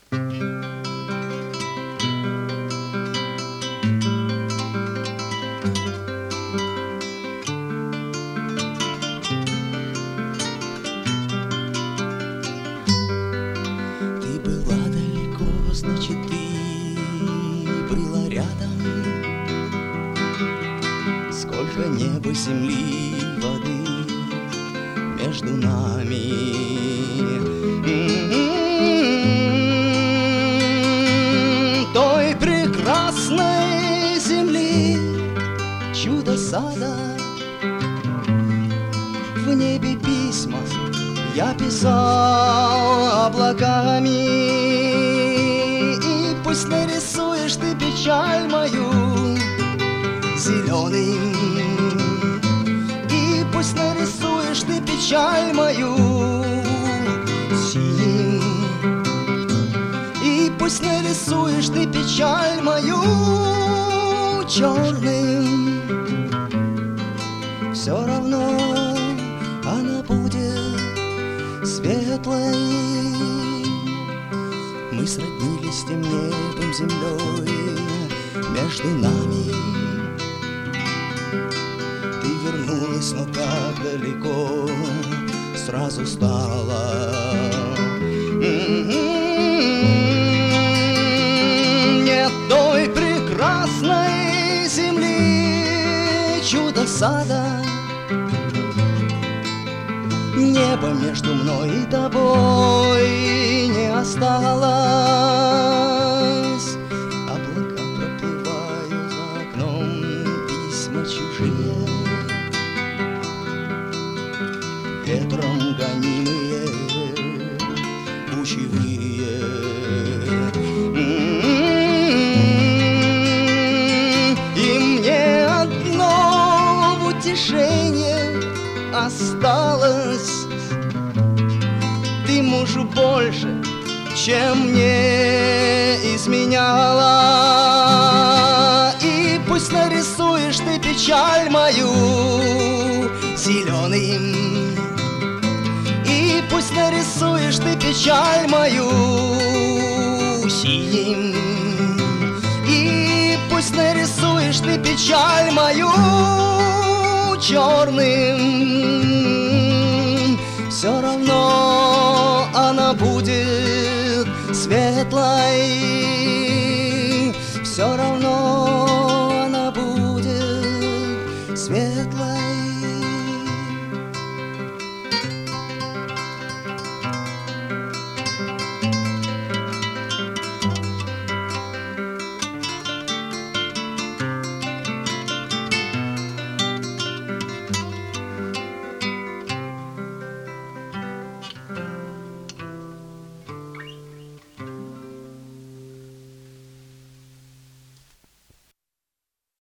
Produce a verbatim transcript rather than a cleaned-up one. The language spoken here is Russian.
Значит, ты была рядом. Сколько неба, земли, воды между нами. М-м-м, той прекрасной земли, чудо сада. В небе письма я писал облаками. Пусть нарисуешь ты печаль мою зеленым, и пусть нарисуешь ты печаль мою синим, и пусть нарисуешь ты печаль мою черным. Все равно она будет светлой. Мы сроднились тем небом, землей между нами. Ты вернулась, но как далеко сразу стало. Нет той прекрасной земли, чудо сада. Небо между мной и тобой не осталось. Облака проплывают за окном, письма чужие, ветром гонимые, кучевые. И мне одно утешение осталось: ты мужу больше, чем мне изменяла. И пусть нарисуешь ты печаль мою зеленым, и пусть нарисуешь ты печаль мою синим, и пусть нарисуешь ты печаль мою черным. Все равно она будет светлой. Все равно